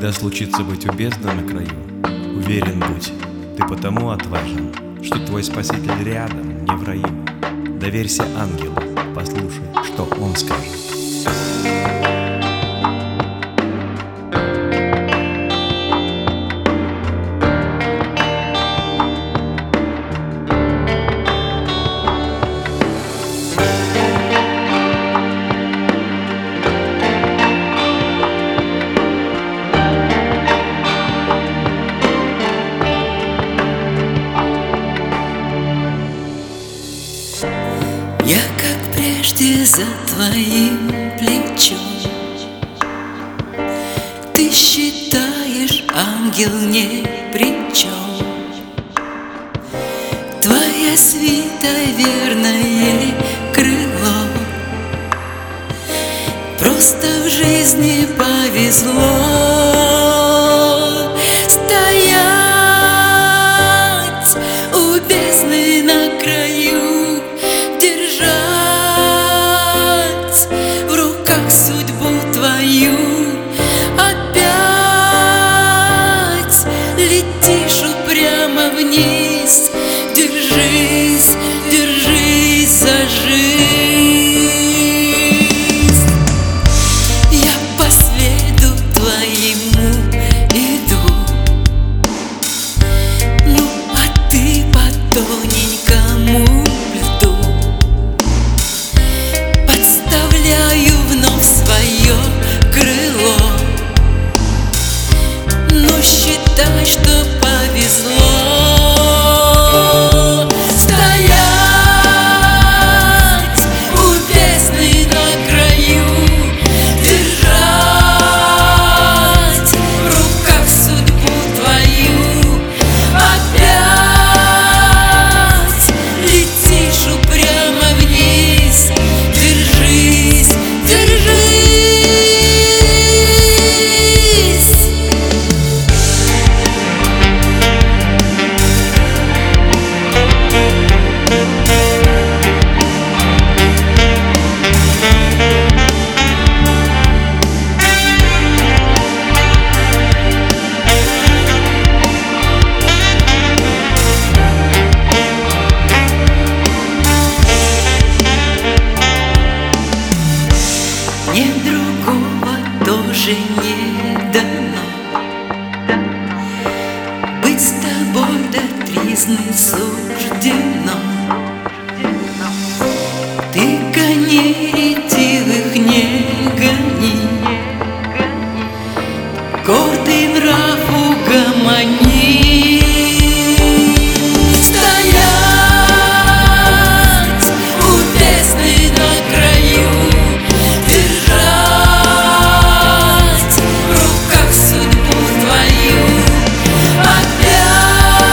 Когда случится быть у бездны на краю, уверен будь, ты потому отважен, что твой Спаситель рядом, не в раю. Доверься ангелу, послушай, что он скажет. Я, как прежде, за твоим плечом. Ты считаешь, ангел ни при чем. Твоя свита — верное крыло. Просто в жизни повезло стоять у бездны на краю, держать в руках судьбу твою. Опять летишь упрямо вниз. Держись, держись за жизнь. Я по следу твоему иду, ну а ты по тоненькому льду. Подставляю вновь свое крыло, но считай, что повезло стоять у бездны на краю, держать в руках судьбу твою. Опять летишь упрямо вниз. Держись, держись. Мне другого тоже не дано. Быть с тобой до тризны суждено. Ты коней ретивых не гони, гордый нрав угомони. Стоять у бездны на краю, держать в руках судьбу твою. Опять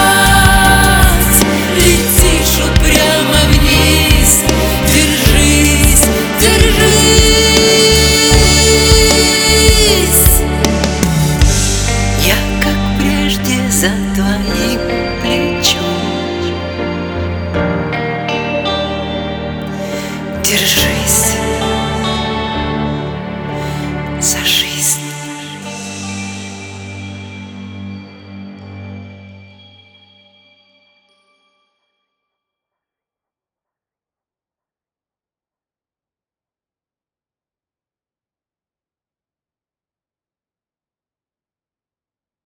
летишь упрямо вниз. Держись, держись. Я, как прежде, за твоим плечом. Держись.